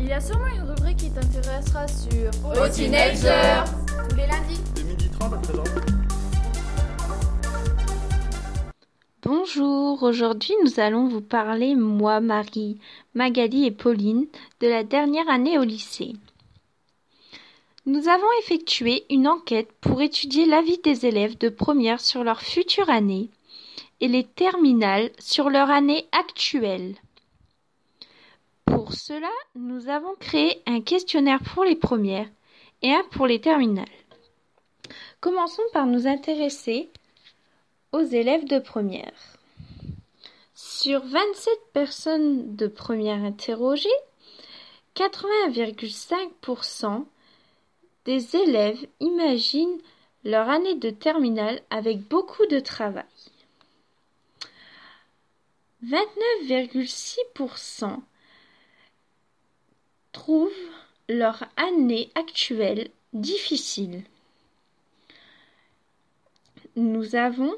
Il y a sûrement une rubrique qui t'intéressera sur Aux teenagers, tous les lundis de 12h30 à 13h. Bonjour, aujourd'hui nous allons vous parler, moi, Marie, Magali et Pauline, de la dernière année au lycée. Nous avons effectué une enquête pour étudier l'avis des élèves de première sur leur future année et les terminales sur leur année actuelle. Pour cela, nous avons créé un questionnaire pour les premières et un pour les terminales. Commençons par nous intéresser aux élèves de première. Sur 27 personnes de première interrogées, 80,5% des élèves imaginent leur année de terminale avec beaucoup de travail. 29,6% trouvent leur année actuelle difficile. Nous avons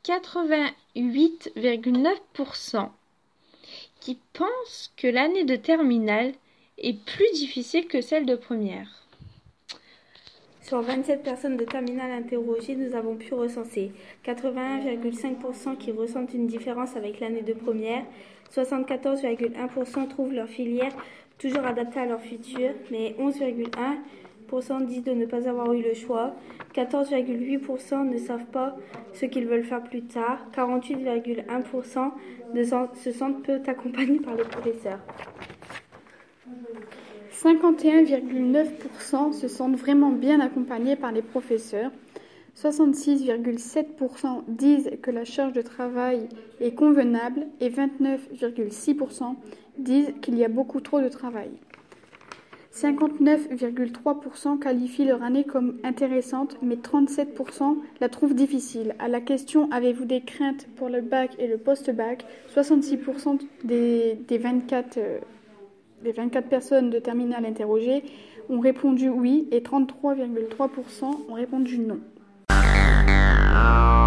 88,9% qui pensent que l'année de terminale est plus difficile que celle de première. Sur 27 personnes de terminale interrogées, nous avons pu recenser 81,5% qui ressentent une différence avec l'année de première, 74,1% trouvent leur filière toujours adaptée à leur futur, mais 11,1% disent de ne pas avoir eu le choix, 14,8% ne savent pas ce qu'ils veulent faire plus tard, 48,1% se sentent peu accompagnés par les professeurs. 51,9% se sentent vraiment bien accompagnés par les professeurs. 66,7% disent que la charge de travail est convenable et 29,6% disent qu'il y a beaucoup trop de travail. 59,3% qualifient leur année comme intéressante, mais 37% la trouvent difficile. À la question « Avez-vous des craintes pour le bac et le post-bac ?», 66% des 24 personnes de terminale interrogées ont répondu oui et 33,3% ont répondu non.